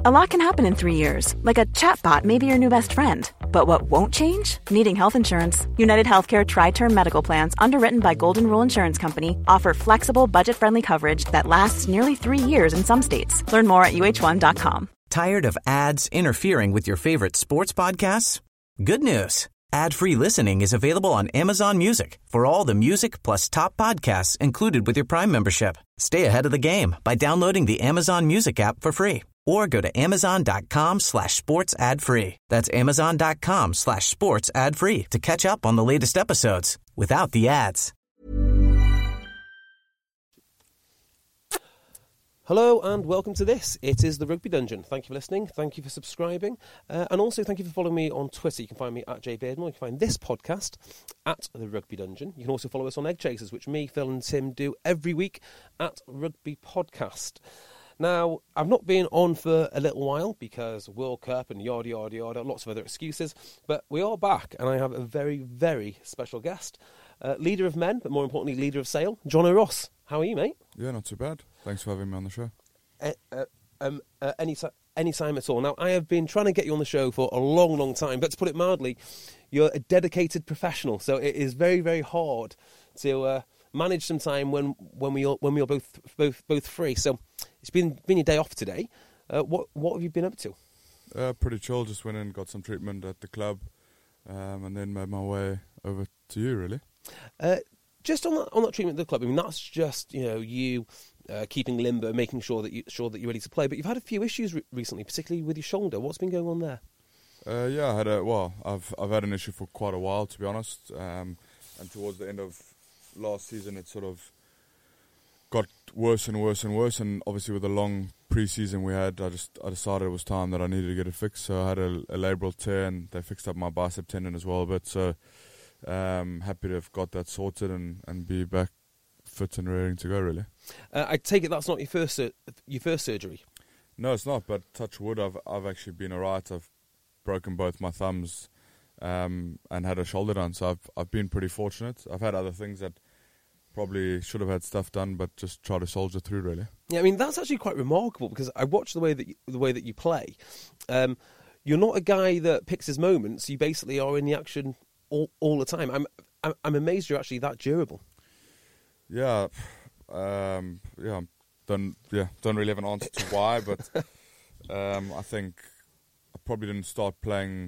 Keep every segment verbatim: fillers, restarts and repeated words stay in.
A lot can happen in three years, like a chatbot may be your new best friend. But what won't change? Needing health insurance. United Healthcare Tri-Term Medical Plans, underwritten by Golden Rule Insurance Company, offer flexible, budget-friendly coverage that lasts nearly three years in some states. Learn more at U H one dot com. Tired of ads interfering with your favorite sports podcasts? Good news. Ad-free listening is available on Amazon Music for all the music plus top podcasts included with your Prime membership. Stay ahead of the game by downloading the Amazon Music app for free or go to amazon.com slash sports ad free. That's amazon.com slash sports ad free to catch up on the latest episodes without the ads. Hello and welcome to this. It is the Rugby Dungeon. Thank you for listening. Thank you for subscribing. Uh, and also thank you for following me on Twitter. You can find me at Jay Beardmore. You can find this podcast at the Rugby Dungeon. You can also follow us on Egg Chasers, which me, Phil and Tim do every week at Rugby Podcast. Now, I've not been on for a little while because World Cup and yada, yada, yada, lots of other excuses. But we are back and I have a very, very special guest. Uh, leader of men, but more importantly, leader of Sale, John O'Ross. How are you, mate? Yeah, not too bad. Thanks for having me on the show. Uh, uh, um, uh, any, any time at all. Now, I have been trying to get you on the show for a long, long time, but to put it mildly, you're a dedicated professional, so it is very, very hard to uh, manage some time when when we all, when we are both both both free. So it's been been your day off today. Uh, what what have you been up to? Uh, pretty chill. Just went in, got some treatment at the club, um, and then made my way over to you. Really. Uh, just on that, on that treatment at the club, I mean, that's just, you know, you uh, keeping limber, making sure that, you, sure that you're ready to play. But you've had a few issues re- recently, particularly with your shoulder. What's been going on there? Uh, yeah, I had a, well, I've I've had an issue for quite a while, to be honest. Um, and towards the end of last season, it sort of got worse and worse and worse. And obviously with the long pre-season we had, I just I decided it was time that I needed to get it fixed. So I had a, a labral tear, and they fixed up my bicep tendon as well a bit. So Um, happy to have got that sorted and, and be back fit and raring to go, really. Uh, I take it that's not your first sur- your first surgery? No, it's not, but touch wood, I've I've actually been alright. I've broken both my thumbs um, and had a shoulder done, so I've I've been pretty fortunate. I've had other things that probably should have had stuff done, but just try to soldier through, really. Yeah, I mean, that's actually quite remarkable, because I watched the way that you, the way that you play. Um, you're not a guy that picks his moments. You basically are in the action All, all the time. I'm, I'm I'm amazed you're actually that durable. Yeah, um, yeah, don't yeah don't really have an answer to why, but um, I think I probably didn't start playing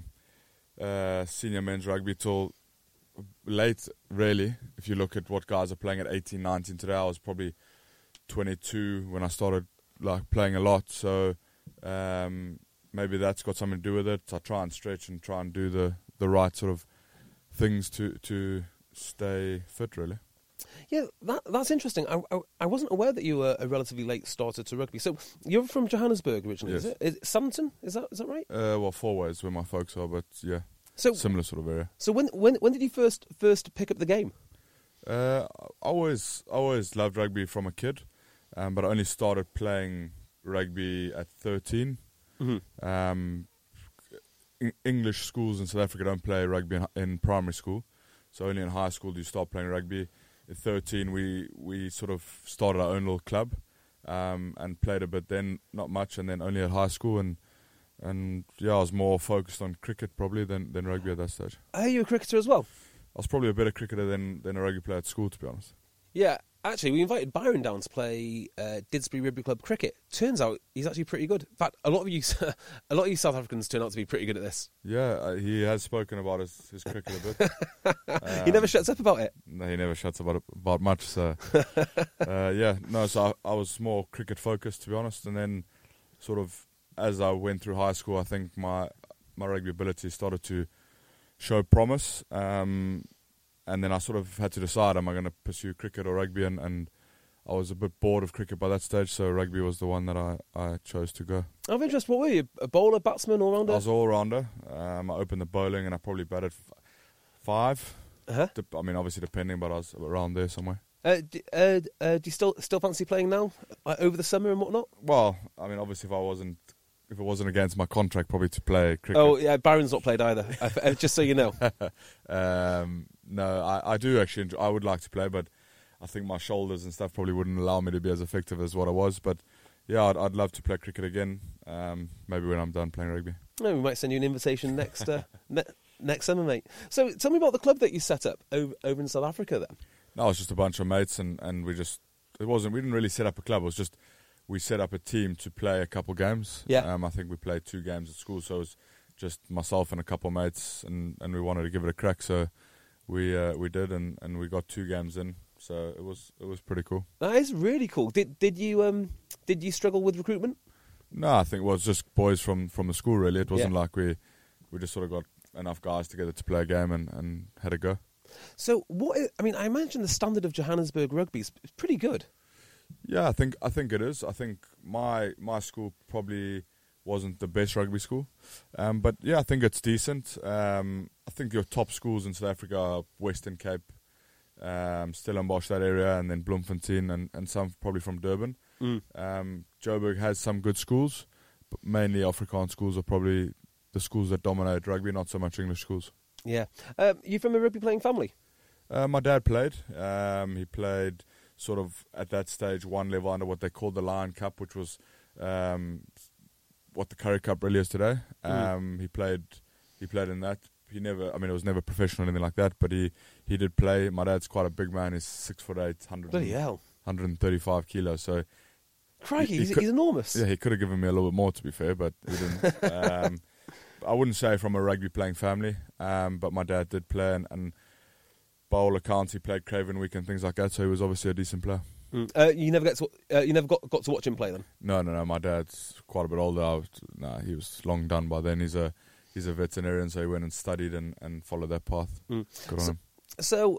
uh, senior men's rugby till late. Really, if you look at what guys are playing at eighteen, nineteen today, I was probably twenty-two when I started like playing a lot. So um, maybe that's got something to do with it. I try and stretch and try and do the the right sort of things to to stay fit, really. Yeah, that that's interesting. I, I I wasn't aware that you were a relatively late starter to rugby. So you're from Johannesburg originally, Yes. is it? Is it Southampton? Is that is that right? Uh, well, Fourways is where my folks are, but yeah, so similar sort of area. So when when when did you first first pick up the game? Uh, I always always loved rugby from a kid, um, but I only started playing rugby at thirteen. Mm-hmm. Um, English schools in South Africa don't play rugby in, in primary school, so only in high school do you start playing rugby. At thirteen, we, we sort of started our own little club um, and played a bit then, not much, and then only at high school. And and yeah, I was more focused on cricket probably than, than rugby at that stage. Are you a cricketer as well? I was probably a better cricketer than, than a rugby player at school, to be honest. Yeah, actually, we invited Byron down to play uh, Didsbury Rugby Club cricket. Turns out he's actually pretty good. In fact, a lot of you, a lot of you South Africans turn out to be pretty good at this. Yeah, uh, he has spoken about his, his cricket a bit. um, he never shuts up about it. No, he never shuts up about, about much. So, uh, yeah, no. So I, I was more cricket focused, to be honest. And then, sort of, as I went through high school, I think my my rugby ability started to show promise. Um, And then I sort of had to decide, am I going to pursue cricket or rugby? And, and I was a bit bored of cricket by that stage, so rugby was the one that I, I chose to go. Of interest, what were you? A bowler, batsman, all-rounder? I was all-rounder. Um, I opened the bowling and I probably batted f- five. Uh-huh. Dep- I mean, obviously depending, but I was around there somewhere. Uh, d- uh, uh, do you still still fancy playing now, uh, over the summer and whatnot? Well, I mean, obviously if I wasn't, if it wasn't against my contract, probably to play cricket. Oh, yeah, Byron's not played either, uh, just so you know. um, no, I, I do actually enjoy, I would like to play, but I think my shoulders and stuff probably wouldn't allow me to be as effective as what I was. But yeah, I'd, I'd love to play cricket again. Um, maybe when I'm done playing rugby. No, we might send you an invitation next uh, ne- next summer, mate. So tell me about the club that you set up over, over in South Africa then. No, it was just a bunch of mates, and, and we just it wasn't. We didn't really set up a club. It was just we set up a team to play a couple games. Yeah. Um, I think we played two games at school, so it was just myself and a couple of mates, and, and we wanted to give it a crack. So we uh, we did, and, and we got two games in. So it was it was pretty cool. That is really cool. Did did you um did you struggle with recruitment? No, I think it was just boys from, from the school, really. It wasn't Yeah. like we we just sort of got enough guys together to play a game and, and had a go. So what? Is, I mean, I imagine the standard of Johannesburg rugby is pretty good. Yeah, I think I think it is. I think my my school probably wasn't the best rugby school, um, but yeah, I think it's decent. Um, I think your top schools in South Africa are Western Cape, um, Stellenbosch, that area, and then Bloemfontein, and, and some probably from Durban. Mm. Um, Joburg has some good schools, but mainly Afrikaans schools are probably the schools that dominate rugby, not so much English schools. Yeah. Um, you from a rugby playing family? Uh, my dad played. Um, he played sort of at that stage one level under what they called the Lion Cup, which was um, what the Currie Cup really is today. Um, mm. He played. He played in that. He never. I mean, it was never professional or anything like that. But he, he did play. My dad's quite a big man. He's six foot eight, hundred. Bloody hell. one hundred thirty-five kilos. So. Crikey, he, he he's, could, he's enormous. Yeah, he could have given me a little bit more, to be fair, but he didn't. um, I wouldn't say from a rugby playing family, um, but my dad did play, and, and by all accounts, he played Craven Week and things like that. So he was obviously a decent player. Mm. Uh, you never get to, uh, you never got got to watch him play then? No, no, no. My dad's quite a bit older. I was, nah, he was long done by then. He's a he's a veterinarian, so he went and studied and, and followed that path. Mm. Good on so, him. So,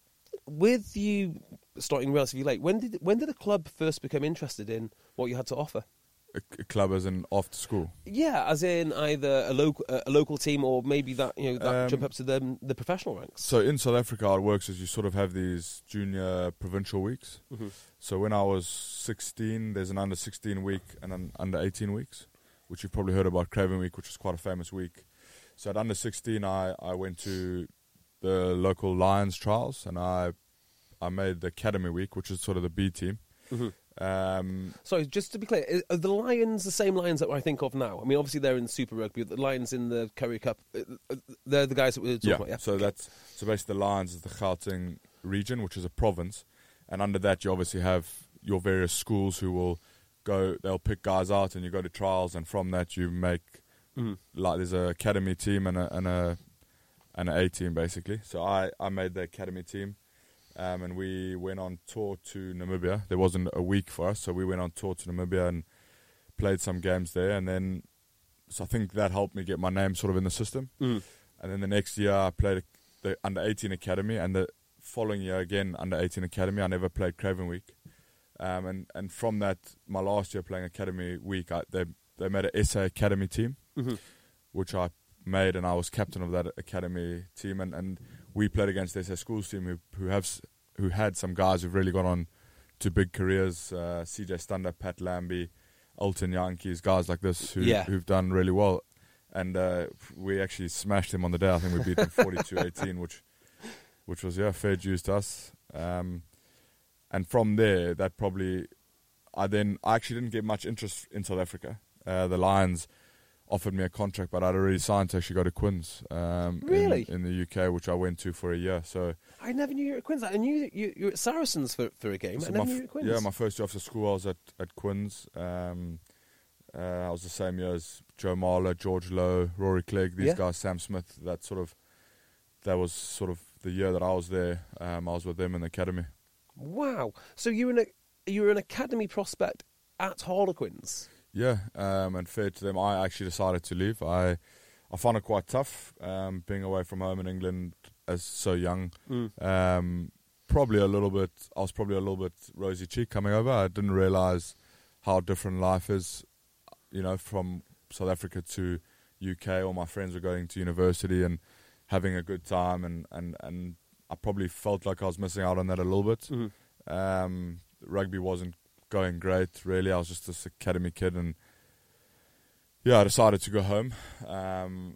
with you starting relatively late, when did when did the club first become interested in what you had to offer? A, a club as in after school? Yeah, as in either a local a local team or maybe that you know that Um, jump up to the the professional ranks. So in South Africa, how it works is you sort of have these junior provincial weeks. Mm-hmm. So when I was sixteen, there's an under sixteen week and an under eighteen weeks, which you've probably heard about, Craven Week, which is quite a famous week. So at under sixteen, I, I went to the local Lions trials, and I I made the Academy Week, which is sort of the B team. Mm-hmm. Um, Sorry, just to be clear, are the Lions the same Lions that I think of now? I mean, obviously they're in Super Rugby, but the Lions in the Currie Cup, they're the guys that we're talking yeah, about, yeah? so okay. that's so basically the Lions is the Gauteng region, which is a province, and under that you obviously have your various schools who will go, they'll pick guys out, and you go to trials, and from that you make, mm-hmm. like there's a academy team and a and a and an A team basically. So I, I made the academy team. Um, and we went on tour to Namibia. There wasn't a week for us, so we went on tour to Namibia and played some games there. And then, so I think that helped me get my name sort of in the system. Mm. And then the next year I played the under eighteen academy, and the following year again under eighteen academy. I never played Craven Week. Um, and, and from that, my last year playing academy week, I, they they made an S A academy team, mm-hmm. which I made, and I was captain of that academy team. And, and we played against the S A schools team who who have who had some guys who've really gone on to big careers. Uh, C J Stander, Pat Lambie, Alton Yankees, guys like this who yeah. who've done really well. And uh, we actually smashed them on the day. I think we beat them forty-two eighteen, which which was yeah fair dues to us. Um, and from there, that probably I then I actually didn't get much interest in South Africa. Uh, the Lions offered me a contract, but I'd already signed to actually go to Quins. Um, really? In, in the U K, which I went to for a year. So I never knew you were at Quins. I knew you, you were at Saracens for, for a game. so I never my knew you were at Quins. Yeah, my first year after school, I was at, at Quins. Um, uh, I was the same year as Joe Marler, George Lowe, Rory Clegg, these yeah. guys, Sam Smith. That sort of, that was sort of the year that I was there. Um, I was with them in the academy. Wow. So you were an, you were an academy prospect at Harlequins? Yeah, um, and fair to them, I actually decided to leave. I I found it quite tough um, being away from home in England as so young. Mm. Um, probably a little bit, I was probably a little bit rosy cheek coming over. I didn't realise how different life is, you know, from South Africa to U K. All my friends were going to university and having a good time, and, and, and I probably felt like I was missing out on that a little bit. Mm-hmm. Um, rugby wasn't going great, really. I was just this academy kid, and yeah, I decided to go home. Um,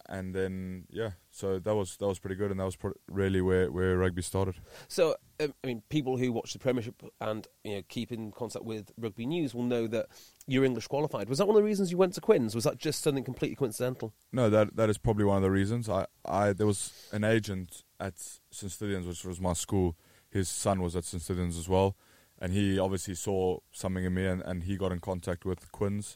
and then yeah, so that was that was pretty good, and that was pro- really where, where rugby started. So, um, I mean, people who watch the Premiership and you know keep in contact with Rugby News will know that you're English qualified. Was that one of the reasons you went to Quins? Was that just something completely coincidental? No, that that is probably one of the reasons. I, I there was an agent at Saint Stithians, which was my school. His son was at Saint Stithians as well, and he obviously saw something in me, and, and he got in contact with Quins.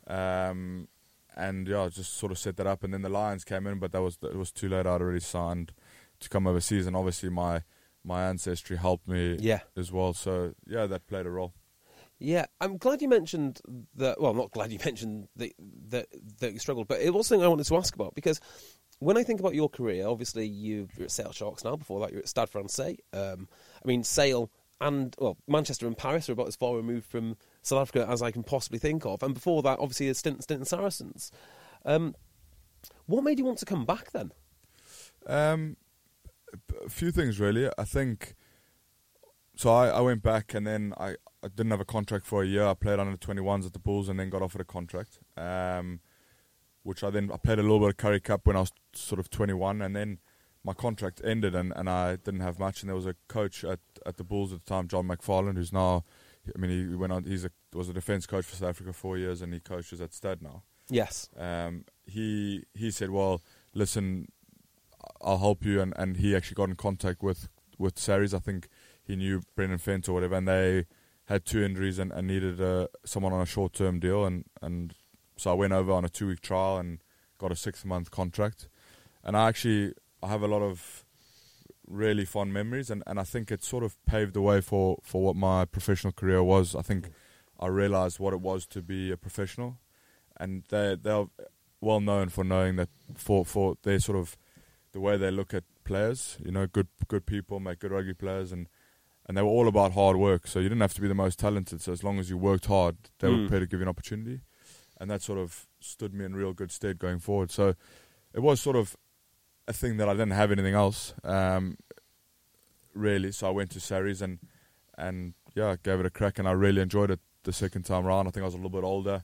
Um, And yeah, just sort of set that up, and then the Lions came in, but that was it was too late. I'd already signed to come overseas, and obviously my my ancestry helped me Yeah. as well. So yeah, that played a role. Yeah, I'm glad you mentioned that. Well, I'm not glad you mentioned that that, that you struggled, but it was something I wanted to ask about, because when I think about your career, obviously you're at Sale Sharks now. Before that, you're at Stade Francais. Um, I mean, Sale and well, Manchester and Paris are about as far removed from South Africa as I can possibly think of. And before that, obviously, a stint, stint in Saracens. Um, what made you want to come back then? Um, a few things really. I think so. I, I went back, and then I, I didn't have a contract for a year. I played under twenty-ones at the Bulls, and then got offered a contract. Um, which I then I played a little bit of Currie Cup when I was sort of twenty-one, and then my contract ended, and, and I didn't have much. And there was a coach at, at the Bulls at the time, John McFarlane, who's now, I mean, he went on. He's a was a defence coach for South Africa for four years, and he coaches at Stade now. Yes. Um, he he said, well, listen, I'll help you, and, and he actually got in contact with with Sarries. I think he knew Brendan Fent or whatever, and they had two injuries and, and needed uh, someone on a short term deal, and, and so I went over on a two week trial and got a six month contract. And I actually I have a lot of really fond memories, and, and I think it sort of paved the way for, for what my professional career was. I think I realised what it was to be a professional, and they they're well known for knowing that for for their sort of the way they look at players. You know, good good people make good rugby players, and, and they were all about hard work. So you didn't have to be the most talented. So as long as you worked hard, they Mm. were prepared to give you an opportunity, and that sort of stood me in real good stead going forward. So it was sort of a thing that I didn't have anything else, um, really. So I went to Sarries and and yeah, gave it a crack, and I really enjoyed it the second time around. I think I was a little bit older.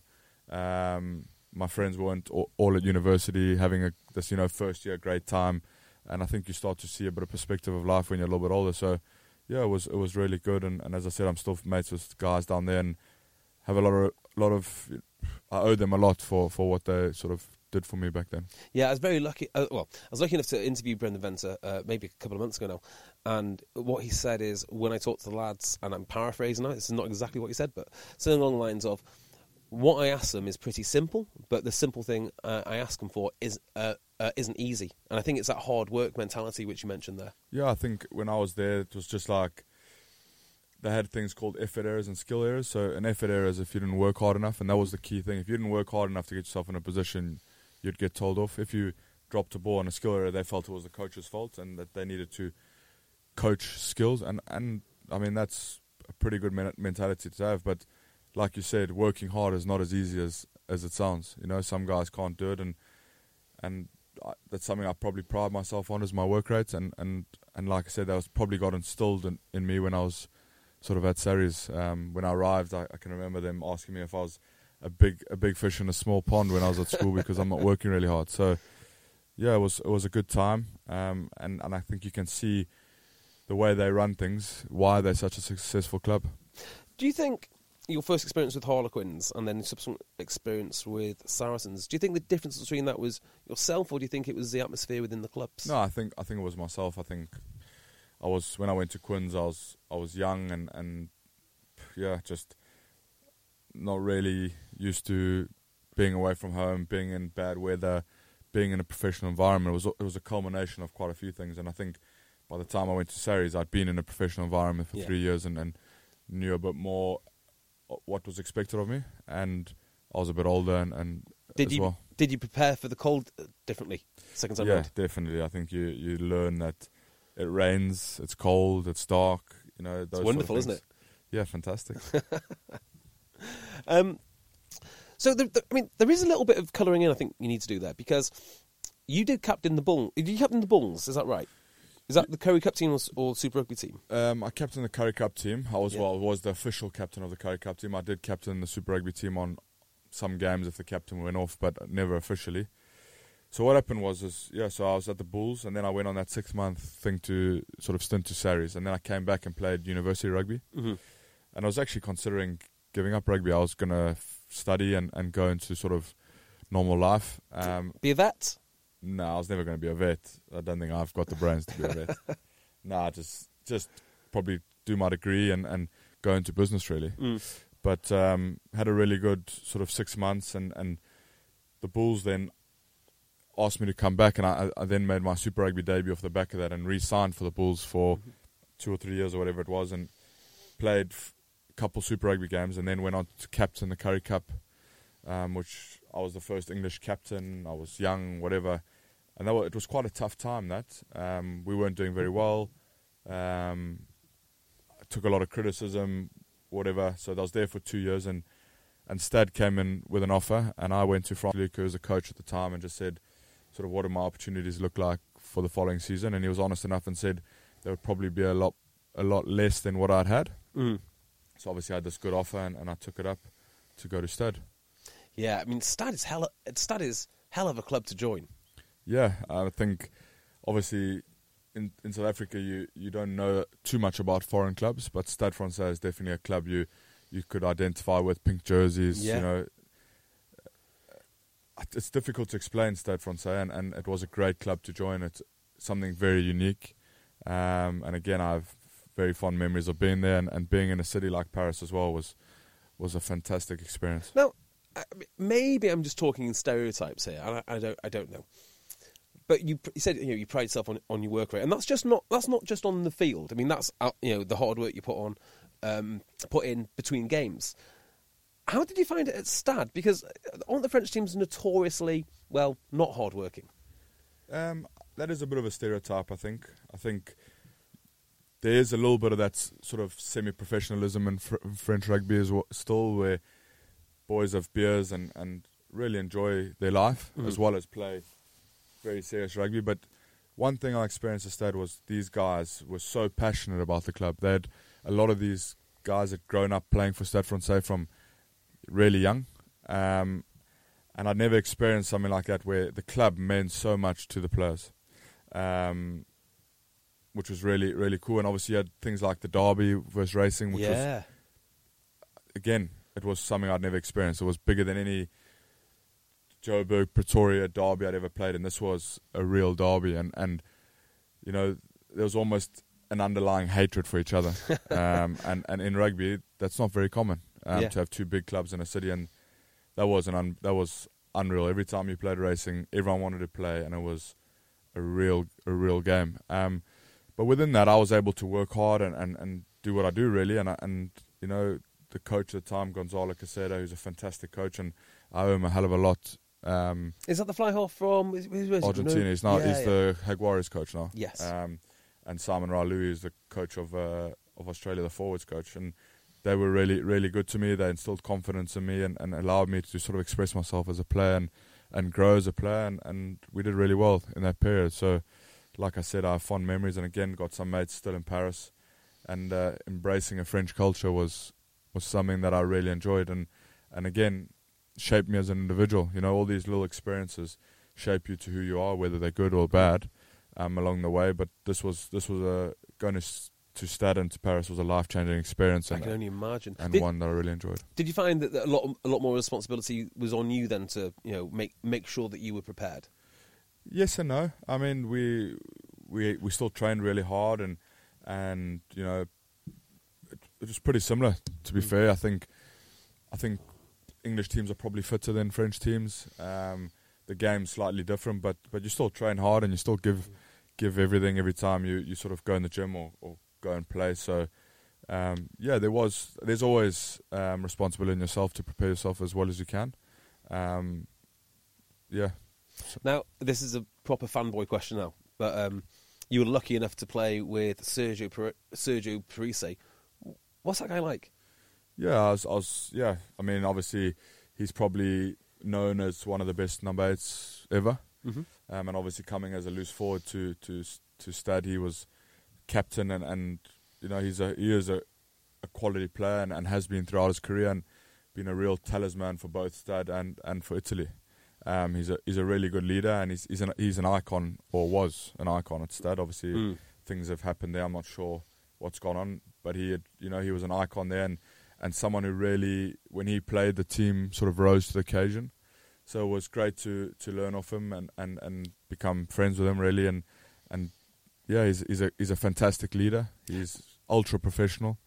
Um, my friends weren't all, all at university having a this you know first year great time, and I think you start to see a bit of perspective of life when you're a little bit older. So yeah, it was it was really good, and, and as I said, I'm still mates with guys down there, and have a lot of lot of I owe them a lot for, for what they sort of did for me back then. Yeah, I was very lucky. Uh, well, I was lucky enough to interview Brendan Venter uh, maybe a couple of months ago now, and what he said is, when I talked to the lads, and I'm paraphrasing now, this is not exactly what he said, but something along the lines of, what I ask them is pretty simple, but the simple thing uh, I ask them for is uh, uh, isn't easy, and I think it's that hard work mentality which you mentioned there. Yeah, I think when I was there, it was just like they had things called effort errors and skill errors. So an effort error is if you didn't work hard enough, and that was the key thing. If you didn't work hard enough to get yourself in a position, you'd get told off. If you dropped a ball on a skill error, they felt it was the coach's fault and that they needed to coach skills. And, and I mean, that's a pretty good men- mentality to have. But like you said, working hard is not as easy as, as it sounds. You know, some guys can't do it, and and I, that's something I probably pride myself on, is my work rates. And, and, and like I said, that was probably got instilled in, in me when I was sort of at Sarries. Um, when I arrived, I, I can remember them asking me if I was a big a big fish in a small pond when I was at school because I'm not working really hard. So yeah, it was it was a good time, um, and and I think you can see the way they run things, why they're such a successful club. Do you think your first experience with Harlequins and then subsequent experience with Saracens, do you think the difference between that was yourself, or do you think it was the atmosphere within the clubs? No, I think I think it was myself. I think I was when I went to Quins, I was I was young and and yeah, just not really used to being away from home, being in bad weather, being in a professional environment. It was it was a culmination of quite a few things, and I think by the time I went to Sarries, I'd been in a professional environment for yeah. three years and, and knew a bit more what was expected of me, and I was a bit older and, and did as you well. Did you prepare for the cold differently second time Yeah, round? definitely. I think you, you learn that it rains, it's cold, it's dark. You know, those It's wonderful, sort of isn't it? Yeah, fantastic. um, so, the, the, I mean, there is a little bit of colouring in I think you need to do there, because you did captain the Bull. Did you captain the Bulls? Is that right? Is that the Currie Cup team or, or Super Rugby team? Um, I captained the Currie Cup team. I was Yeah. well, I was the official captain of the Currie Cup team. I did captain the Super Rugby team on some games if the captain went off, but never officially. So what happened was, is, yeah, so I was at the Bulls, and then I went on that six-month thing to sort of stint to Sarries, and then I came back and played university rugby. Mm-hmm. And I was actually considering giving up rugby. I was going to f- study and, and go into sort of normal life. Um, Be a vet? no, I was never going to be a vet. I don't think I've got the brains to be a vet. Nah, just just probably do my degree and, and go into business, really. Mm. But um, had a really good sort of six months, and, and the Bulls then asked me to come back, and I, I then made my Super Rugby debut off the back of that and re-signed for the Bulls for mm-hmm. two or three years or whatever it was, and played f- a couple Super Rugby games, and then went on to captain the Currie Cup, um, which I was the first English captain. I was young, whatever, and that was, it was quite a tough time. That um, we weren't doing very well. Um, I took a lot of criticism, whatever. So I was there for two years, and and Stad came in with an offer, and I went to Frank Luke, who was a coach at the time, and just said, sort of, what do my opportunities look like for the following season? And he was honest enough and said there would probably be a lot, a lot less than what I'd had. Mm. So obviously I had this good offer, and, and I took it up to go to Stad. Yeah, I mean, Stad is hell. Stad is hell of a club to join. Yeah, I think obviously in in South Africa you, you don't know too much about foreign clubs, but Stade Francais is definitely a club you you could identify with. Pink jerseys, yeah. you know. It's difficult to explain Stade Francais, and, and it was a great club to join. It's something very unique, um, and again, I have very fond memories of being there, and, and being in a city like Paris as well was was a fantastic experience. Now, maybe I'm just talking in stereotypes here, and I, I don't I don't know. But you, you said you know you pride yourself on on your work rate, and that's just not that's not just on the field. I mean, that's uh, you know the hard work you put on, um, put in between games. How did you find it at Stad? Because aren't the French teams notoriously, well, not hard-working? Um, that is a bit of a stereotype, I think. I think there is a little bit of that sort of semi-professionalism in fr- French rugby as well, still, where boys have beers and, and really enjoy their life, mm. as well as play very serious rugby. But one thing I experienced at Stad was these guys were so passionate about the club. They had a lot of these guys had grown up playing for Stade Francais from really young, um, and I'd never experienced something like that where the club meant so much to the players, um, which was really, really cool. And obviously you had things like the derby versus racing, which yeah. was, again, it was something I'd never experienced. It was bigger than any Joburg, Pretoria derby I'd ever played, and this was a real derby, and, and you know, there was almost an underlying hatred for each other, um, and, and in rugby, that's not very common. Um, yeah. To have two big clubs in a city, and that was an un- that was unreal. Every time you played racing, everyone wanted to play, and it was a real a real game. Um, but within that, I was able to work hard and, and, and do what I do really. And I, and you know, the coach at the time, Gonzalo Caseda, who's a fantastic coach, and I owe him a hell of a lot. Um, is that the fly half from where's, where's Argentina? No? He's now yeah, he's yeah. the Jaguares coach now. Yes. Um, and Simon Ralu is the coach of uh, of Australia, the forwards coach, and they were really, really good to me. They instilled confidence in me and, and allowed me to sort of express myself as a player and, and grow as a player. And, and we did really well in that period. So, like I said, I have fond memories. And again, got some mates still in Paris. And uh, embracing a French culture was was something that I really enjoyed. And, and again, shaped me as an individual. You know, all these little experiences shape you to who you are, whether they're good or bad, um, along the way. But this was this was a going to... St- to Stade and to Paris was a life-changing experience. I and, can only imagine. And did, one that I really enjoyed. Did you find that a lot, a lot more responsibility was on you then to, you know, make make sure that you were prepared? Yes and no. I mean, we we we still trained really hard, and and you know, it, it was pretty similar. To be mm. fair, I think I think English teams are probably fitter than French teams. Um, the game's slightly different, but but you still train hard and you still give mm. give everything every time you, you sort of go in the gym or. or go and play. So um, yeah, there was there's always um, responsibility in yourself to prepare yourself as well as you can. Um, yeah. Now this is a proper fanboy question now, but um, you were lucky enough to play with Sergio per- Sergio Parisse. What's that guy like? Yeah, I was, I was. Yeah, I mean, obviously, he's probably known as one of the best number eights ever, mm-hmm. um, and obviously coming as a loose forward to to to Stade, he was captain, and, and you know he's a he is a, a quality player and, and has been throughout his career, and been a real talisman for both Stade and, and for Italy. Um, he's a he's a really good leader, and he's he's an he's an icon, or was an icon at Stad. Obviously, Mm. things have happened there. I'm not sure what's gone on, but he had, you know, he was an icon there, and, and someone who really, when he played, the team sort of rose to the occasion. So it was great to, to learn off him and, and, and become friends with him, really. And and yeah, he's he's a he's a fantastic leader. He's ultra professional.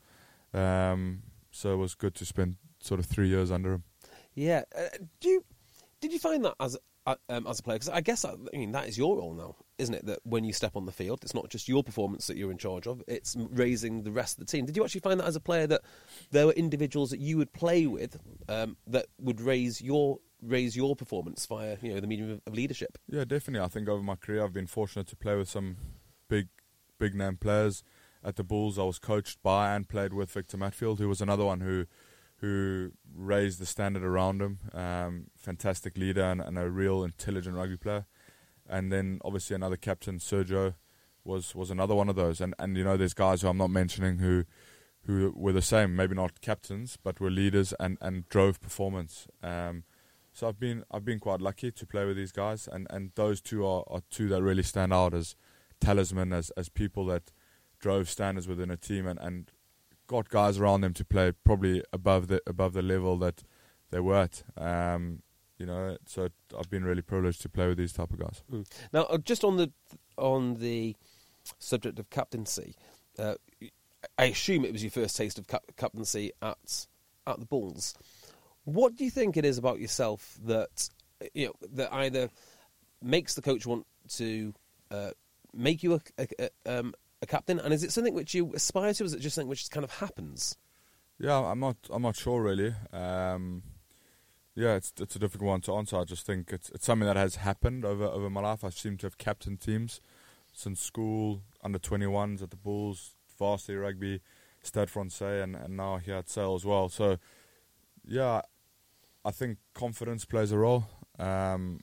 Um, so it was good to spend sort of three years under him. Yeah. Uh, do you did you find that as uh, um, as a player? Because I guess I mean that is your role now, isn't it? That when you step on the field, it's not just your performance that you're in charge of; it's raising the rest of the team. Did you actually find that as a player that there were individuals that you would play with um, that would raise your raise your performance via, you know, the medium of, of leadership? Yeah, definitely. I think over my career, I've been fortunate to play with some big, big name players. At the Bulls, I was coached by and played with Victor Matfield, who was another one who, who raised the standard around him. Um, fantastic leader and, and a real intelligent rugby player. And then obviously another captain, Sergio, was was another one of those. And and you know, there's guys who I'm not mentioning who, who were the same, maybe not captains, but were leaders and, and drove performance. Um, So I've been I've been quite lucky to play with these guys, and, and those two are, are two that really stand out as talisman, as as people that drove standards within a team and, and got guys around them to play probably above the above the level that they were at. Um, you know, so I've been really privileged to play with these type of guys. Mm. Now, uh, just on the on the subject of captaincy, uh, I assume it was your first taste of cap- captaincy at at the Bulls. What do you think it is about yourself that, you know, that either makes the coach want to uh, make you a, a, a, um, a captain, and is it something which you aspire to, or is it just something which kind of happens? Yeah, I'm not I'm not sure really. Um, yeah, it's it's a difficult one to answer. I just think it's it's something that has happened over over my life. I seem to have captained teams since school, under twenty-ones at the Bulls, varsity rugby, Stade Francais, and, and now here at Sale as well. So, yeah, I think confidence plays a role. Um,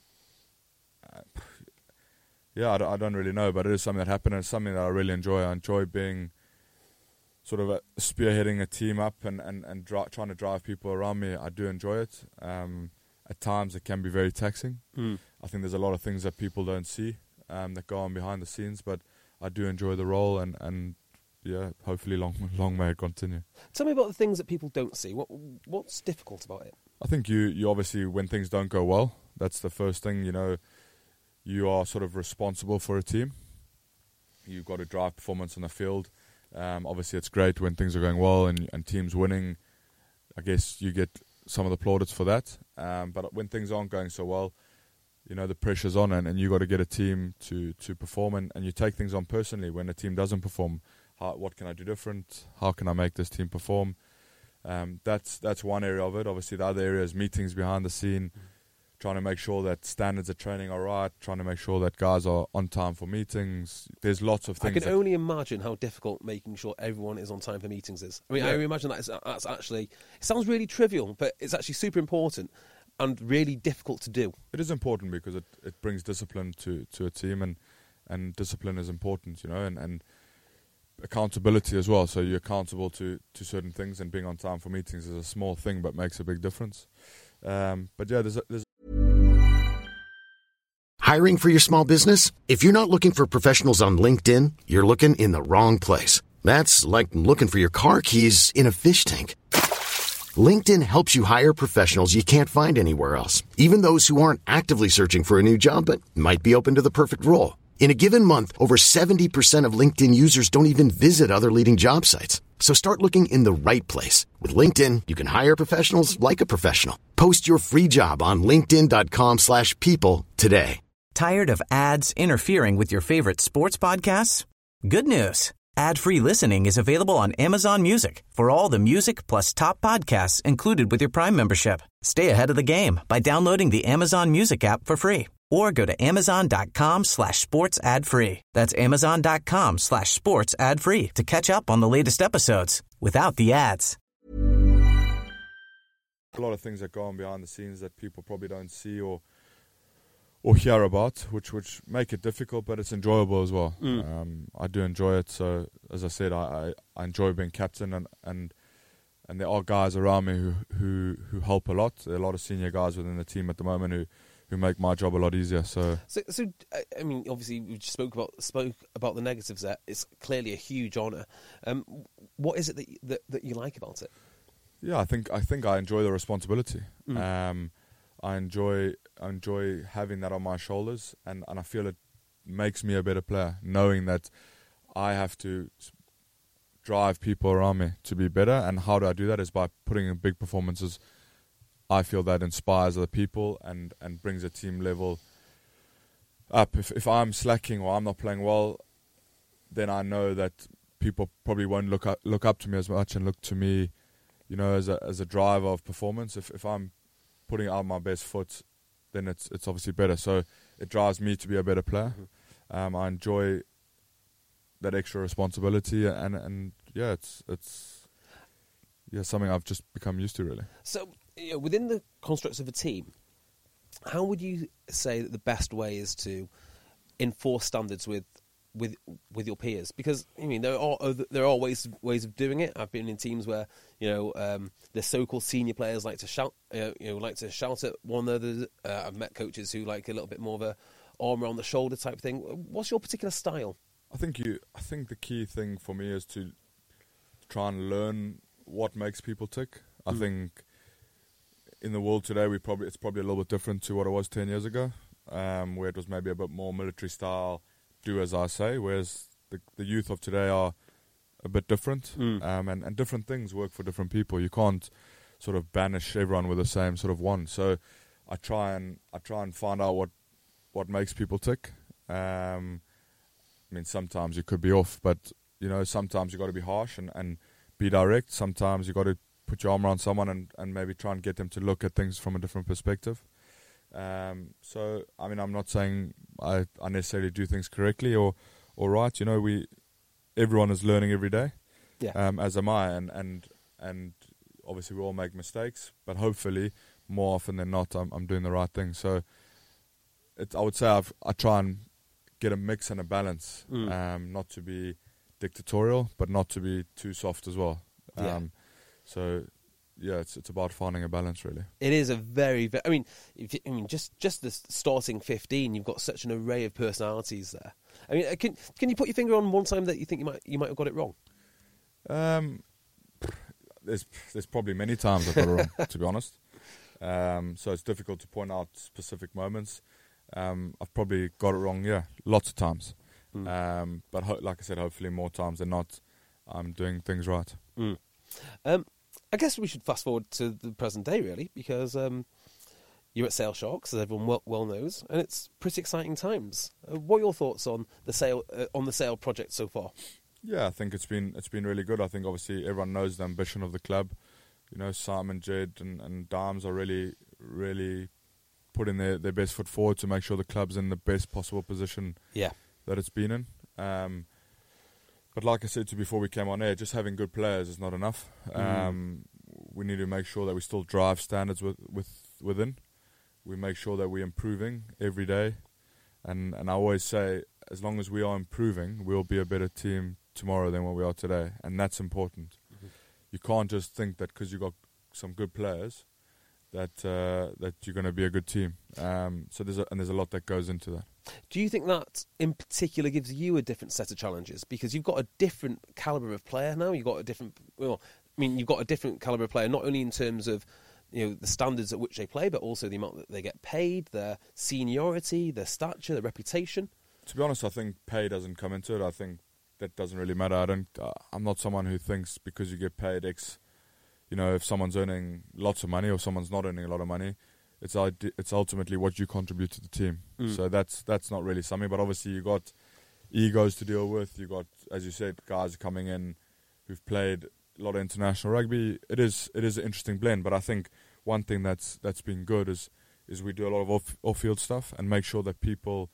yeah, I, I don't really know, but it is something that happened, and it's something that I really enjoy. I enjoy being sort of a, spearheading a team up and, and, and dri- trying to drive people around me. I do enjoy it. Um, at times it can be very taxing. Mm. I think there's a lot of things that people don't see um, that go on behind the scenes, but I do enjoy the role, and, and yeah, hopefully long long may it continue. Tell me about the things that people don't see. What What's difficult about it? I think you, you obviously, when things don't go well, that's the first thing, you know, you are sort of responsible for a team. You've got to drive performance on the field. Um, obviously, it's great when things are going well and, and teams winning. I guess you get some of the plaudits for that. Um, but when things aren't going so well, you know, the pressure's on, and, and you've got to get a team to, to perform, and, and you take things on personally. When a team doesn't perform, how, what can I do different? How can I make this team perform? Um, that's that's one area of it. Obviously, the other area is meetings behind the scene, mm. trying to make sure that standards of training are right, trying to make sure that guys are on time for meetings. There's lots of things. I can only imagine how difficult making sure everyone is on time for meetings is. I mean, yeah. I imagine that is, that's actually, it sounds really trivial, but it's actually super important and really difficult to do. It is important because it, it brings discipline to, to a team, and, and discipline is important, you know, and, and accountability as well. So you're accountable to, to certain things, and being on time for meetings is a small thing but makes a big difference. Um, but yeah, there's, a, there's Hiring for your small business? If you're not looking for professionals on LinkedIn, you're looking in the wrong place. That's like looking for your car keys in a fish tank. LinkedIn helps you hire professionals you can't find anywhere else, even those who aren't actively searching for a new job but might be open to the perfect role. In a given month, over seventy percent of LinkedIn users don't even visit other leading job sites. So start looking in the right place. With LinkedIn, you can hire professionals like a professional. Post your free job on linkedin.com slash people today. Tired of ads interfering with your favorite sports podcasts? Good news. Ad-free listening is available on Amazon Music for all the music plus top podcasts included with your Prime membership. Stay ahead of the game by downloading the Amazon Music app for free, or go to amazon.com slash sports ad free. That's amazon.com slash sports ad free to catch up on the latest episodes without the ads. A lot of things that go on behind the scenes that people probably don't see or or hear about, which which make it difficult, but it's enjoyable as well. Mm. Um, I do enjoy it. So, as I said, I, I, I enjoy being captain, and, and and there are guys around me who, who, who help a lot. There are a lot of senior guys within the team at the moment who, who make my job a lot easier. So, so, so I mean, obviously, we just spoke about spoke about the negatives there. It's clearly a huge honour. Um, what is it that, that that you like about it? Yeah, I think I think I enjoy the responsibility. Mm. Um, I enjoy I enjoy having that on my shoulders, and, and I feel it makes me a better player, knowing that I have to drive people around me to be better. And how do I do that? Is by putting in big performances. I feel that inspires other people and, and brings a team level up. If if I'm slacking or I'm not playing well, then I know that people probably won't look up, look up to me as much and look to me, you know, as a as a driver of performance. If if I'm putting out my best foot, then it's it's obviously better. So it drives me to be a better player. Mm-hmm. Um, I enjoy that extra responsibility, and and yeah, it's it's yeah something I've just become used to, really. So, you know, within the constructs of a team, how would you say that the best way is to enforce standards with with with your peers? Because I mean, there are other, there are ways ways of doing it. I've been in teams where, you know, um, the so-called senior players like to shout, uh, you know, like to shout at one another. Uh, I've met coaches who like a little bit more of a arm around the shoulder type thing. What's your particular style? I think you. I think the key thing for me is to try and learn what makes people tick. I mm. think in the world today, we probably it's probably a little bit different to what it was ten years ago, um, where it was maybe a bit more military style, do as I say, whereas the the youth of today are a bit different, mm. um, and, and different things work for different people. You can't sort of banish everyone with the same sort of one. So I try and I try and find out what what makes people tick. Um, I mean, sometimes you could be off, but you know, sometimes you got to be harsh and, and be direct. Sometimes you got to put your arm around someone and, and maybe try and get them to look at things from a different perspective. Um, so, I mean, I'm not saying I, I necessarily do things correctly or, or right. You know, we everyone is learning every day, yeah. um, as am I, and, and and obviously we all make mistakes, but hopefully more often than not, I'm, I'm doing the right thing. So, it, I would say I've, I try and get a mix and a balance, mm. um, not to be dictatorial, but not to be too soft as well. Um, yeah. So, yeah, it's it's about finding a balance, really. It is a very, very I mean, if you, I mean, just just the starting fifteen, you've got such an array of personalities there. I mean, can can you put your finger on one time that you think you might you might have got it wrong? Um, there's there's probably many times I've got it wrong, to be honest. Um, so it's difficult to point out specific moments. Um, I've probably got it wrong, yeah, lots of times. Mm. Um, but ho- like I said, hopefully more times than not, I'm doing things right. Mm. Um, I guess we should fast forward to the present day, really, because um, you're at Sale Sharks, as everyone well, well knows, and it's pretty exciting times. Uh, what are your thoughts on the Sale uh, on the Sale project so far? Yeah, I think it's been it's been really good. I think obviously everyone knows the ambition of the club. You know, Simon, Jed, and, and Dimes are really really putting their, their best foot forward to make sure the club's in the best possible position yeah. that it's been in. Um, but like I said to you before we came on air, just having good players is not enough. Mm. Um, we need to make sure that we still drive standards with, with within. We make sure that we're improving every day. And, and I always say, as long as we are improving, we'll be a better team tomorrow than what we are today. And that's important. Mm-hmm. You can't just think that because you've got some good players that uh, that you're going to be a good team. Um, so there's a, and there's a lot that goes into that. Do you think that in particular gives you a different set of challenges because you've got a different caliber of player now? You've got a different. Well, I mean, you've got a different caliber of player not only in terms of, you know, the standards at which they play, but also the amount that they get paid, their seniority, their stature, their reputation. To be honest, I think pay doesn't come into it. I think that doesn't really matter. I don't. Uh, I'm not someone who thinks because you get paid X. You know, if someone's earning lots of money or someone's not earning a lot of money, it's it's ultimately what you contribute to the team. Mm. So that's that's not really something. But obviously, you got egos to deal with. You got, as you said, guys coming in who've played a lot of international rugby. It is it is an interesting blend. But I think one thing that's that's been good is is we do a lot of off off field stuff and make sure that people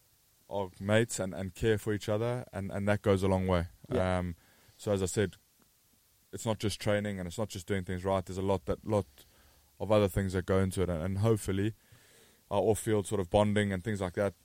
are mates and, and care for each other, and, and that goes a long way. Yeah. Um, so as I said, it's not just training and it's not just doing things right. There's a lot that lot of other things that go into it, and, and hopefully our off-field sort of bonding and things like that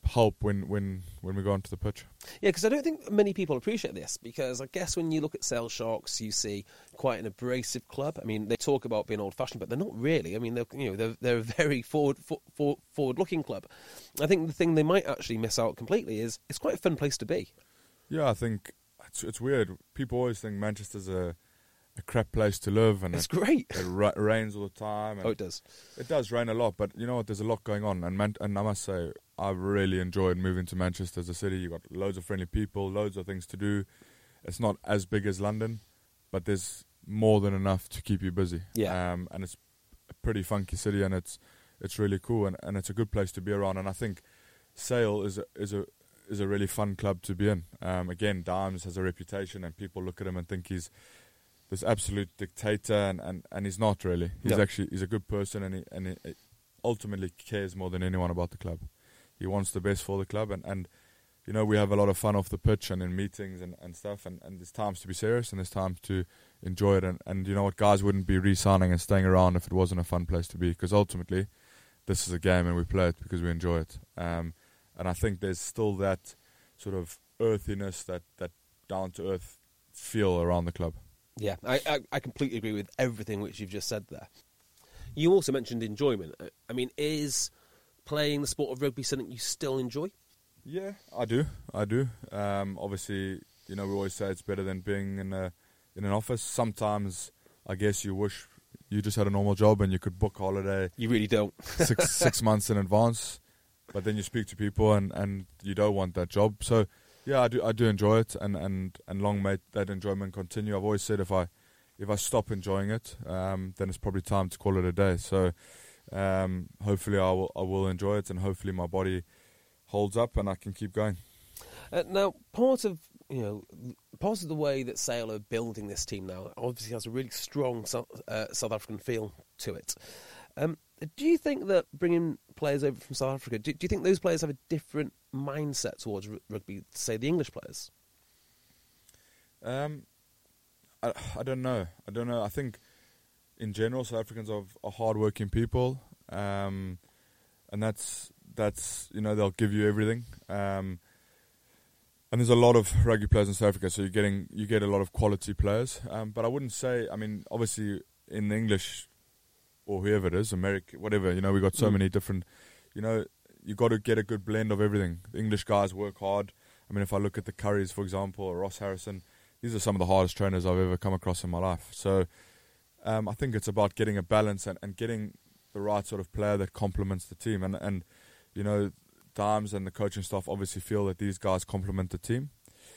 help when, when, when we go onto the pitch. Yeah, because I don't think many people appreciate this, because I guess when you look at Sale Sharks, you see quite an abrasive club. I mean, they talk about being old-fashioned, but they're not really. I mean, they're, you know, they're, they're a very forward, for, forward-looking club. I think the thing they might actually miss out completely is it's quite a fun place to be. Yeah, I think it's, it's weird. People always think Manchester's a, a crap place to live, and it's it, great. It ra- rains all the time. And oh, it does. It does rain a lot, but you know what? There's a lot going on, and Man- and I must say, I've really enjoyed moving to Manchester as a city. You've got loads of friendly people, loads of things to do. It's not as big as London, but there's more than enough to keep you busy. Yeah. Um, and it's a pretty funky city, and it's it's really cool, and, and it's a good place to be around. And I think Sale is a, is a is a really fun club to be in. Um, again, Dimes has a reputation, and people look at him and think he's this absolute dictator, and, and, and he's not really. He's no. actually he's a good person, and he, and he ultimately cares more than anyone about the club. He wants the best for the club, and, and you know, we have a lot of fun off the pitch and in meetings and, and stuff, and, and there's times to be serious and there's times to enjoy it, and, and you know what, guys wouldn't be re-signing and staying around if it wasn't a fun place to be, because ultimately this is a game and we play it because we enjoy it. Um, and I think there's still that sort of earthiness, that, that down-to-earth feel around the club. Yeah, I, I, I completely agree with everything which you've just said there. You also mentioned enjoyment. I mean, is playing the sport of rugby something you still enjoy? Yeah, I do. I do. Um, obviously, you know, we always say it's better than being in a in an office. Sometimes, I guess you wish you just had a normal job and you could book a holiday. You really don't. six six months in advance, but then you speak to people and, and you don't want that job. So, yeah, I do. I do enjoy it, and, and, and long may that enjoyment continue. I've always said if I if I stop enjoying it, um, then it's probably time to call it a day. So, um, hopefully, I will I will enjoy it, and hopefully, my body holds up and I can keep going. Uh, now, part of you know, part of the way that Sale are building this team now obviously has a really strong South, uh, South African feel to it. Um, do you think that bringing players over from South Africa, do, do you think those players have a different mindset towards r- rugby, say the English players? Um, I, I don't know. I don't know. I think in general, South Africans are, are hard-working people, um, and that's that's you know, they'll give you everything. Um, and there's a lot of rugby players in South Africa, so you're getting you get a lot of quality players. Um, but I wouldn't say. I mean, obviously in the English or whoever it is, America, whatever. You know, we got so mm. many different. You know, you got to get a good blend of everything. The English guys work hard. I mean, if I look at the Currys, for example, or Ross Harrison, these are some of the hardest trainers I've ever come across in my life. So um, I think it's about getting a balance and, and getting the right sort of player that complements the team. And, and you know, Dimes and the coaching staff obviously feel that these guys complement the team,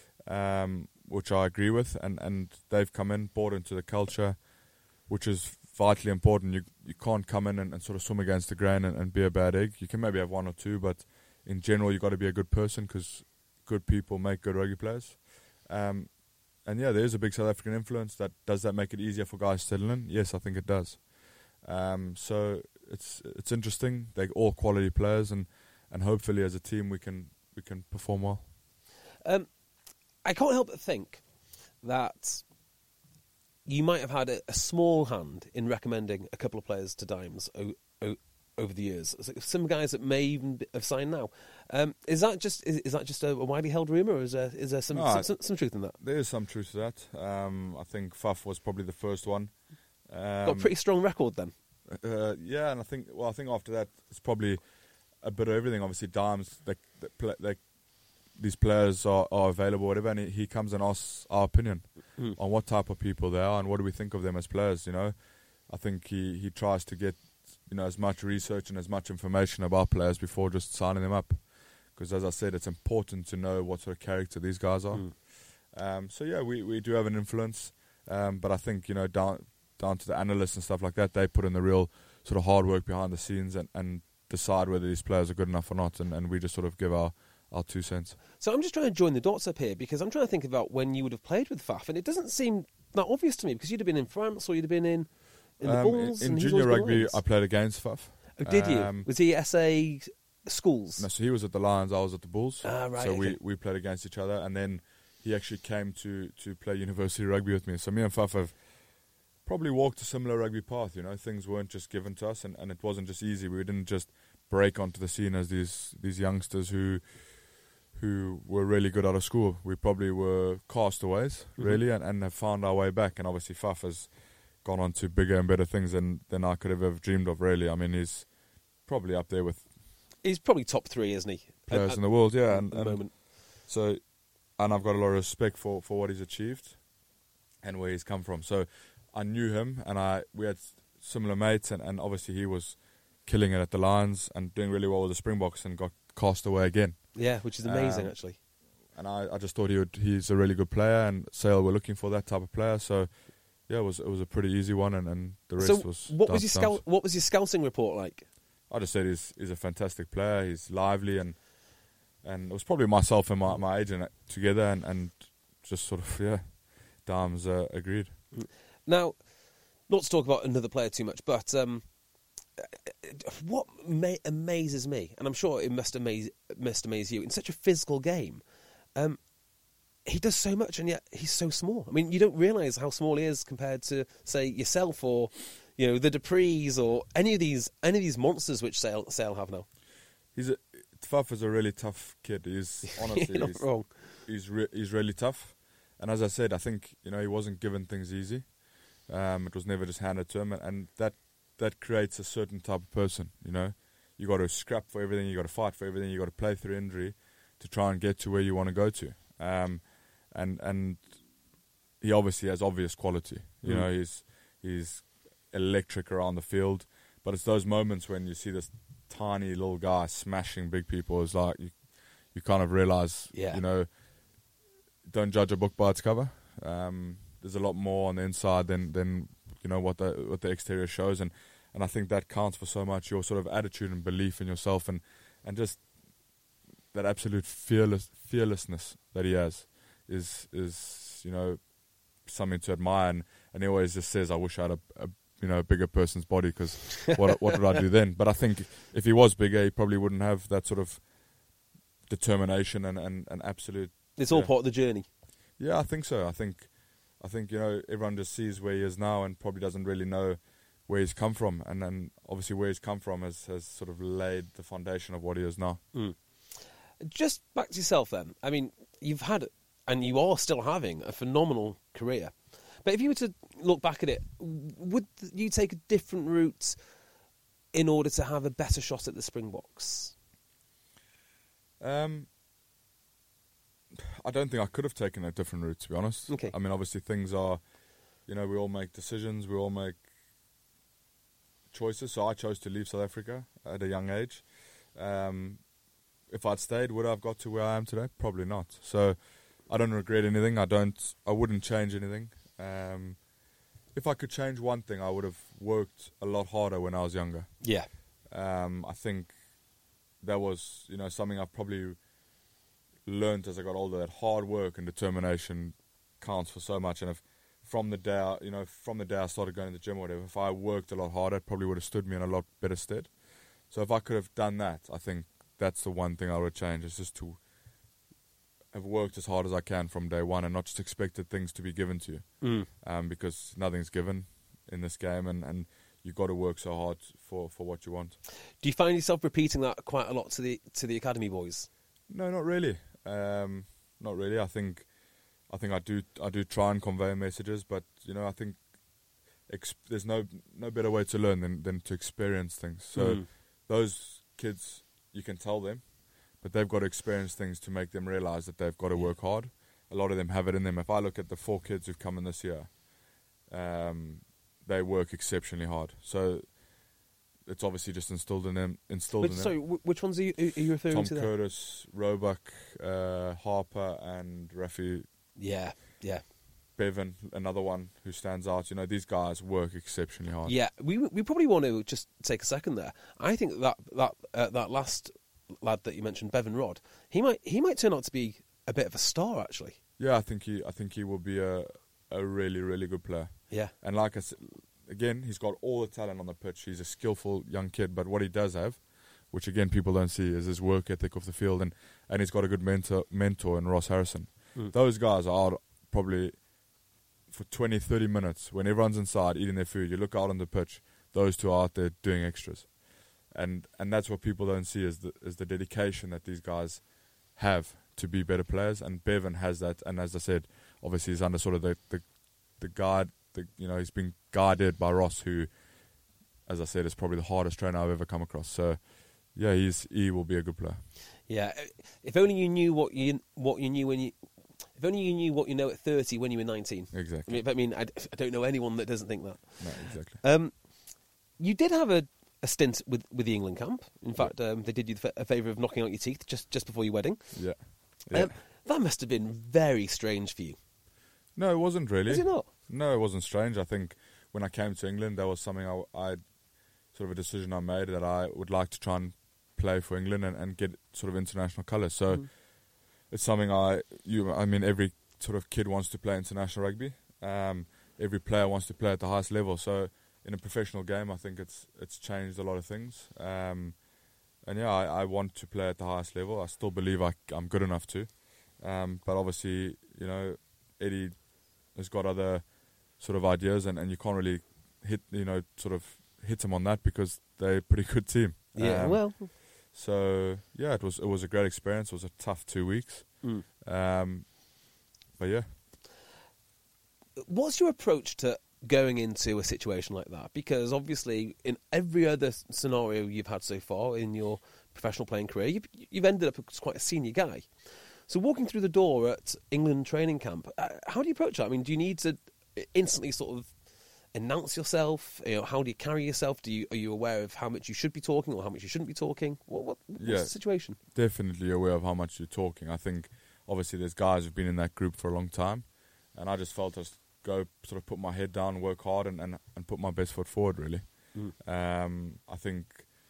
um, which I agree with. And, and they've come in, bought into the culture, which is vitally important. You you can't come in and, and sort of swim against the grain and, and be a bad egg. You can maybe have one or two, but in general, you've got to be a good person, because good people make good rugby players. Um, and yeah, there is a big South African influence. That does that make it easier for guys to settle in? Yes, I think it does. Um, so it's it's interesting. They're all quality players, and, and hopefully as a team we can we can perform well. Um, I can't help but think that you might have had a, a small hand in recommending a couple of players to Dimes o- o- over the years. Some guys that may even have signed now. Um, is that just is, is that just a, a widely held rumour, or is there is there some, no, some, some some truth in that? There is some truth to that. Um, I think Faf was probably the first one. Um, Got a pretty strong record then. Uh, yeah, and I think well, I think after that it's probably a bit of everything. Obviously, Dimes, they, they, play, they, these players are, are available, whatever, and he, he comes and asks our opinion mm. on what type of people they are and what do we think of them as players. You know, I think he, he tries to get you know as much research and as much information about players before just signing them up, because as I said, it's important to know what sort of character these guys are. Mm. Um, so yeah, we, we do have an influence, um, but I think you know down down to the analysts and stuff like that, they put in the real sort of hard work behind the scenes and, and decide whether these players are good enough or not, and, and we just sort of give our, our two cents. So I'm just trying to join the dots up here, because I'm trying to think about when you would have played with Faf, and it doesn't seem that obvious to me, because you'd have been in France or you'd have been in, in the um, Bulls. In, in and junior rugby, I played against Faf. Oh, did you? Um, was he S A Schools? No, so he was at the Lions, I was at the Bulls. Ah, right. So okay. we, we played against each other, and then he actually came to, to play university rugby with me. So me and Faf have probably walked a similar rugby path, you know. Things weren't just given to us, and, and it wasn't just easy. We didn't just break onto the scene as these these youngsters who who were really good out of school. We probably were castaways, mm-hmm. really, and, and have found our way back. And obviously Faf has gone on to bigger and better things than, than I could have ever dreamed of, really. I mean, he's probably up there with... He's probably top three, isn't he? Players at, in the world, yeah. And, at the and moment. So, and I've got a lot of respect for, for what he's achieved and where he's come from. So I knew him, and I we had similar mates, and, and obviously he was killing it at the Lions and doing really well with the Springboks and got cast away again. Yeah, which is amazing, um, actually. And I, I just thought he would. He's a really good player, and Sale were looking for that type of player. So, yeah, it was it was a pretty easy one, and, and the rest so was. what was your scout? What was your scouting report like? I just said he's he's a fantastic player. He's lively, and and it was probably myself and my my agent together, and, and just sort of yeah, Dams uh, agreed. Now, not to talk about another player too much, but. Um, What ma- amazes me, and I'm sure it must amaze must amaze you, in such a physical game, um, he does so much, and yet he's so small. I mean, you don't realise how small he is compared to, say, yourself or, you know, the Duprees or any of these any of these monsters which Sale, Sale have now. He's a Faf is a really tough kid. He's honestly You're not he's, wrong. He's re- he's really tough, and as I said, I think you know he wasn't given things easy. Um, it was never just handed to him, and, and that. That creates a certain type of person, you know. You got to scrap for everything, you got to fight for everything, you got to play through injury to try and get to where you want to go to. Um, and and he obviously has obvious quality, you mm. know. He's he's electric around the field, but it's those moments when you see this tiny little guy smashing big people. It's like you you kind of realize, yeah. you know, don't judge a book by its cover. Um, there's a lot more on the inside than than. You know what the what the exterior shows, and, and I think that counts for so much. Your sort of attitude and belief in yourself, and, and just that absolute fearless fearlessness that he has is is you know something to admire. And, and he always just says, "I wish I had a, a you know a bigger person's body, because what what would I do then?" But I think if he was bigger, he probably wouldn't have that sort of determination and and, and absolute. It's all yeah. part of the journey. Yeah, I think so. I think. I think, you know, everyone just sees where he is now and probably doesn't really know where he's come from. And then obviously where he's come from has, has sort of laid the foundation of what he is now. Mm. Just back to yourself then. I mean, you've had, and you are still having, a phenomenal career. But if you were to look back at it, would you take a different route in order to have a better shot at the Springboks? Um... I don't think I could have taken a different route, to be honest. Okay. I mean, obviously things are, you know, we all make decisions, we all make choices. So I chose to leave South Africa at a young age. Um, if I'd stayed, would I have got to where I am today? Probably not. So I don't regret anything. I don't. I wouldn't change anything. Um, if I could change one thing, I would have worked a lot harder when I was younger. Yeah. Um, I think that was, you know, something I probably learned as I got older, that hard work and determination counts for so much. And if from the day I, you know from the day I started going to the gym or whatever, if I worked a lot harder, it probably would have stood me in a lot better stead. So if I could have done that, I think that's the one thing I would change, is just to have worked as hard as I can from day one and not just expected things to be given to you. Mm. Um, because nothing's given in this game, and, and you've got to work so hard for, for what you want. Do you find yourself repeating that quite a lot to the to the academy boys? No, not really. Um, not really. I think, I think I do. I do try and convey messages, but you know, I think exp- there's no no better way to learn than, than to experience things. So mm. those kids, you can tell them, but they've got to experience things to make them realise that they've got to work hard. A lot of them have it in them. If I look at the four kids who've come in this year, um, they work exceptionally hard. So it's obviously just instilled in them. Instilled Which, in them. sorry, which ones are you, are you referring Tom to? Tom Curtis, Roebuck, uh, Harper, and Rafi. Yeah, yeah. Bevan, another one who stands out. You know, these guys work exceptionally hard. Yeah, we we probably want to just take a second there. I think that that uh, that last lad that you mentioned, Bevan Rod, he might he might turn out to be a bit of a star, actually. Yeah, I think he I think he will be a a really really good player. Yeah, and like I said, again, he's got all the talent on the pitch. He's a skillful young kid, but what he does have, which again people don't see, is his work ethic off the field, and, and he's got a good mentor mentor in Ross Harrison. Mm. Those guys are out probably for twenty, thirty minutes when everyone's inside eating their food. You look out on the pitch, those two are out there doing extras. and and that's what people don't see is the is the dedication that these guys have to be better players. And Bevan has that. And as I said, obviously he's under sort of the the, the guide. The, you know, he's been guided by Ross, who, as I said, is probably the hardest trainer I've ever come across. So, yeah, he's he will be a good player. Yeah, if only you knew what you what you knew when you. If only you knew what you know at thirty when you were nineteen. Exactly. I mean, I, mean, I, I don't know anyone that doesn't think that. No, exactly. Um, you did have a, a stint with, with the England camp. In fact, um, they did you a favour of knocking out your teeth just, just before your wedding. Yeah. yeah. Um, that must have been very strange for you. No, it wasn't really. Was it not? No, it wasn't strange. I think when I came to England, that was something I, I sort of a decision I made that I would like to try and play for England and, and get sort of international colours. So mm. it's something I, you, I mean, every sort of kid wants to play international rugby. Um, every player wants to play at the highest level. So in a professional game, I think it's it's changed a lot of things. Um, and yeah, I, I want to play at the highest level. I still believe I, I'm good enough to. Um, but obviously, you know, Eddie has got other sort of ideas, and, and you can't really hit, you know, sort of hit them on that because they're a pretty good team. Yeah, um, well. So yeah, it was it was a great experience. It was a tough two weeks. Mm. Um, but yeah. What's your approach to going into a situation like that? Because obviously, in every other scenario you've had so far in your professional playing career, you've, you've ended up as quite a senior guy. So walking through the door at England training camp, uh, how do you approach that? I mean, do you need to instantly sort of announce yourself? You know, how do you carry yourself? Do you are you aware of how much you should be talking or how much you shouldn't be talking? What, what what's yeah, the situation? Definitely aware of how much you're talking. I think obviously there's guys who've been in that group for a long time, and I just felt I was go sort of put my head down, work hard, and, and, and put my best foot forward. Really, mm. um, I think.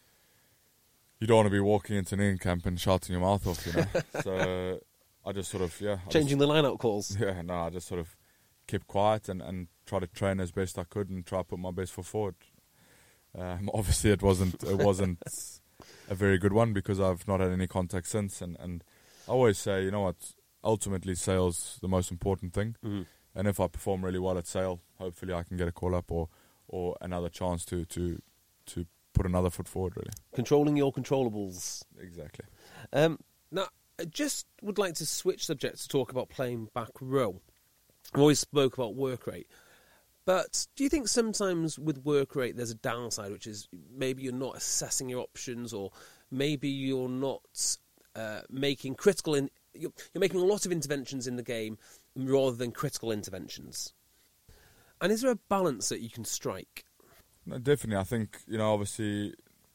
You don't want to be walking into an England camp and shouting your mouth off, you know. So I just sort of, yeah. I Changing just, the line-out calls. Yeah, no, I just sort of kept quiet and, and tried to train as best I could and try to put my best foot forward. Um, obviously, it wasn't it wasn't a very good one because I've not had any contact since. And, and I always say, you know what, ultimately sale's the most important thing. Mm. And if I perform really well at sale, hopefully I can get a call-up or, or another chance to, to, to put another foot forward, really. Controlling your controllables. Exactly. Um, now, I just would like to switch subjects to talk about playing back row. I always spoke about work rate. But do you think sometimes with work rate there's a downside, which is maybe you're not assessing your options, or maybe you're not uh, making critical... In, you're, you're making a lot of interventions in the game rather than critical interventions? And is there a balance that you can strike? No, definitely. I think, you know, obviously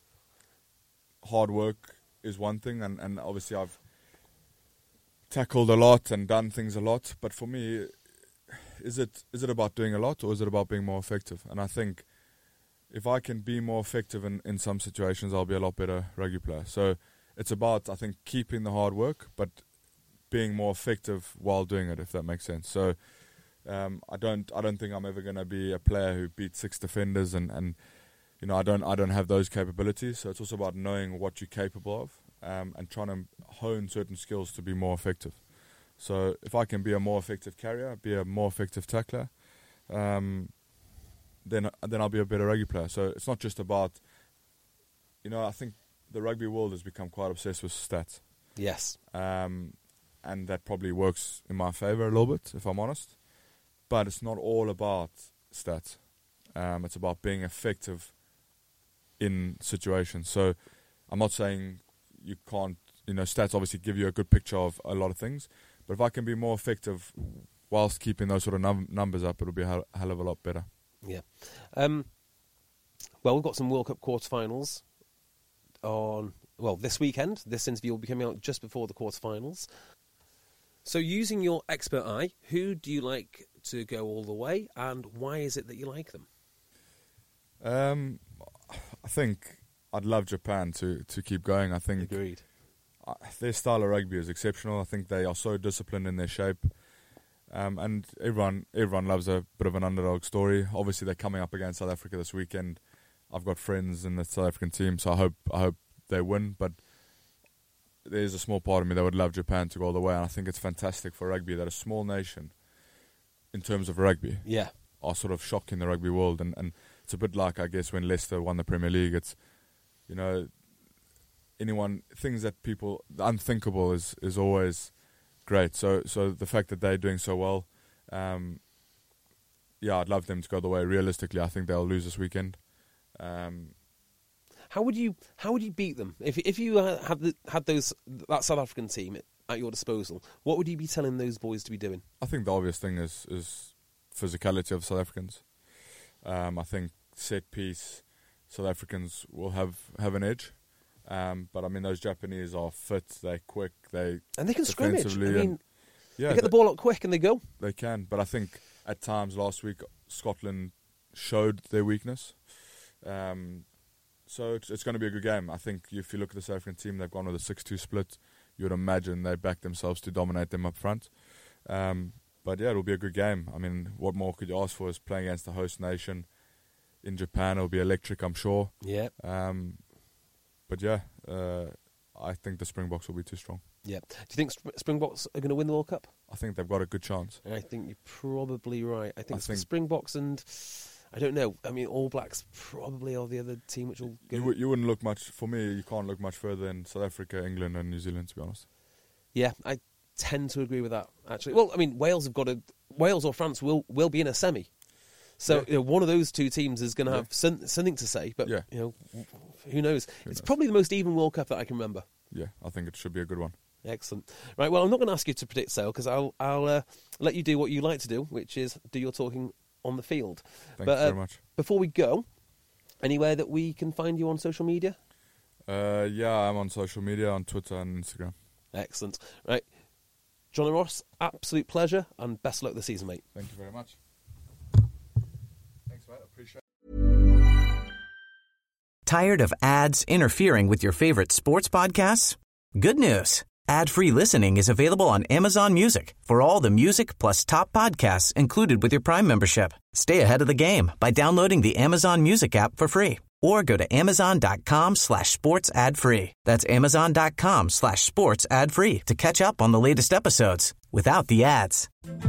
hard work is one thing, and, and obviously I've tackled a lot and done things a lot, but for me, is it is it about doing a lot or is it about being more effective? And I think if I can be more effective in, in some situations, I'll be a lot better rugby player. So it's about, I think, keeping the hard work, but being more effective while doing it, if that makes sense. So Um, I don't. I don't think I'm ever going to be a player who beats six defenders, and, and you know I don't. I don't have those capabilities. So it's also about knowing what you're capable of, um, and trying to hone certain skills to be more effective. So if I can be a more effective carrier, be a more effective tackler, um, then then I'll be a better rugby player. So it's not just about, you know, I think the rugby world has become quite obsessed with stats. Yes. Um, and that probably works in my favour a little bit, if I'm honest. But it's not all about stats. Um, it's about being effective in situations. So I'm not saying you can't, you know, stats obviously give you a good picture of a lot of things. But if I can be more effective whilst keeping those sort of num- numbers up, it'll be a hell, hell of a lot better. Yeah. Um, well, we've got some World Cup quarterfinals on, well, this weekend. This interview will be coming out just before the quarterfinals. So using your expert eye, who do you like to go all the way, and why is it that you like them? Um, I think I'd love Japan to, to keep going. I think Agreed. Uh, their style of rugby is exceptional. I think they are so disciplined in their shape, um, and everyone everyone loves a bit of an underdog story. Obviously, they're coming up against South Africa this weekend. I've got friends in the South African team, so I hope I hope they win. But there's a small part of me that would love Japan to go all the way, and I think it's fantastic for rugby that a small nation, in terms of rugby, yeah, are sort of shocking the rugby world. And, and it's a bit like, I guess, when Leicester won the Premier League. It's you know, anyone, things that people, the unthinkable is, is always great. So so the fact that they're doing so well, um, yeah, I'd love them to go the way. Realistically, I think they'll lose this weekend. Um, how would you how would you beat them if if you uh, had the, had those that South African team at your disposal? What would you be telling those boys to be doing? I think the obvious thing is is physicality of South Africans. Um, I think set piece South Africans will have, have an edge. Um, but I mean, those Japanese are fit, they're quick, they and they can scrimmage. I mean, and, yeah, they get the ball up quick and they go. They can, but I think at times last week Scotland showed their weakness. Um, so it's, it's going to be a good game. I think if you look at the South African team, they've gone with a six two split. You would imagine they back themselves to dominate them up front. Um, but yeah, it'll be a good game. I mean, what more could you ask for? Is playing against the host nation in Japan. It'll be electric, I'm sure. Yeah. Um, but yeah, uh, I think the Springboks will be too strong. Yeah. Do you think Sp- Springboks are going to win the World Cup? I think they've got a good chance. I think you're probably right. I think, I think Springboks and, I don't know, I mean, All Blacks probably are the other team which will go. You, w- you wouldn't look much, for me, you can't look much further than South Africa, England and New Zealand, to be honest. Yeah, I tend to agree with that, actually. Well, I mean, Wales have got a, Wales or France will, will be in a semi. So yeah. you know, one of those two teams is going to have yeah. some, something to say, but yeah. you know, who knows? Who it's knows? Probably the most even World Cup that I can remember. Yeah, I think it should be a good one. Excellent. Right, well, I'm not going to ask you to predict Sale because I'll I'll uh, let you do what you like to do, which is do your talking on the field. Thanks but, uh, very much. Before we go, anywhere that we can find you on social media? Uh, yeah, I'm on social media, on Twitter and Instagram. Excellent. Right, Johnny Ross, absolute pleasure and best of luck this season, mate. Thank you very much. Thanks, mate. I appreciate it. Tired of ads interfering with your favorite sports podcasts? Good news. Ad-free listening is available on Amazon Music for all the music plus top podcasts included with your Prime membership. Stay ahead of the game by downloading the Amazon Music app for free or go to amazon.com slash sports ad free. That's amazon.com slash sports ad free to catch up on the latest episodes without the ads.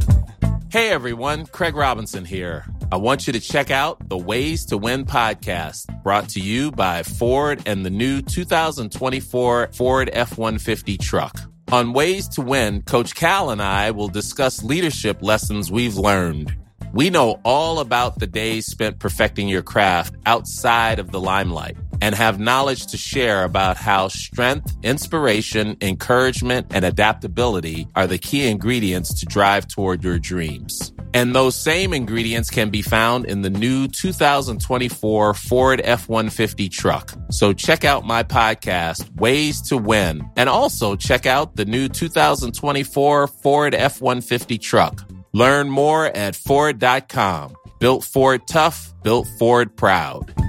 Hey everyone, Craig Robinson here. I want you to check out the Ways to Win podcast, brought to you by Ford and the new two thousand twenty-four Ford F one fifty truck. On Ways to Win, Coach Cal and I will discuss leadership lessons we've learned. We know all about the days spent perfecting your craft outside of the limelight and have knowledge to share about how strength, inspiration, encouragement, and adaptability are the key ingredients to drive toward your dreams. And those same ingredients can be found in the new two thousand twenty-four Ford F one fifty truck. So check out my podcast, Ways to Win, and also check out the new two thousand twenty-four Ford F one fifty truck. Learn more at Ford dot com. Built Ford tough, built Ford proud.